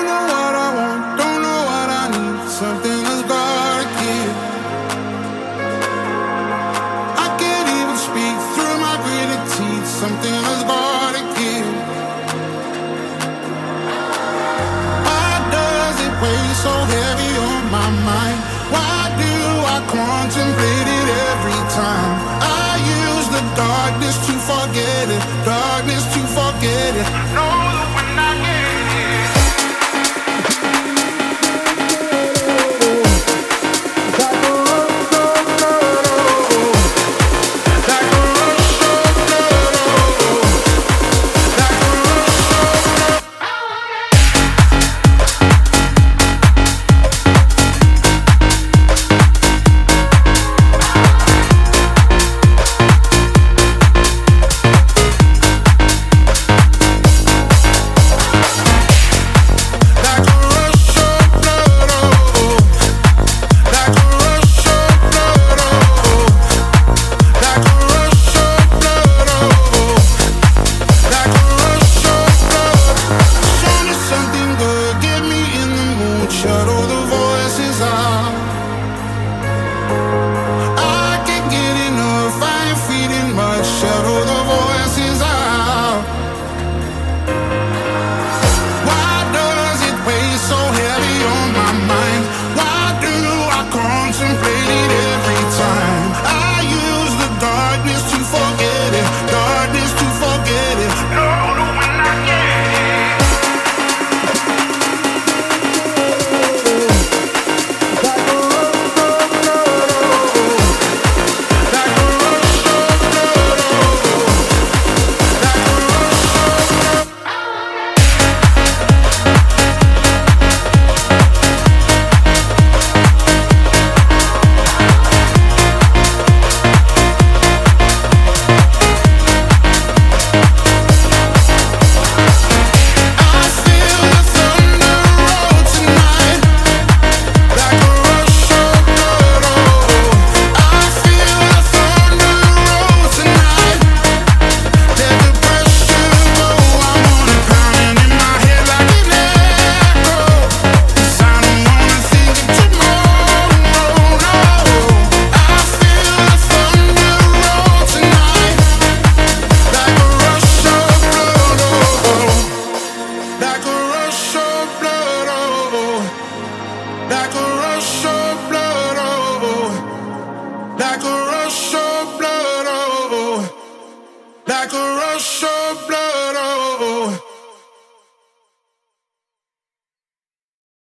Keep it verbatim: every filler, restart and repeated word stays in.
Don't know what I want, don't know what I need. Something that's gotta give. I can't even speak through my gritted teeth. Something that's gotta give. Why does it weigh so heavy on my mind? Why do I contemplate it every time? I use the darkness to forget it, darkness to forget it. I know the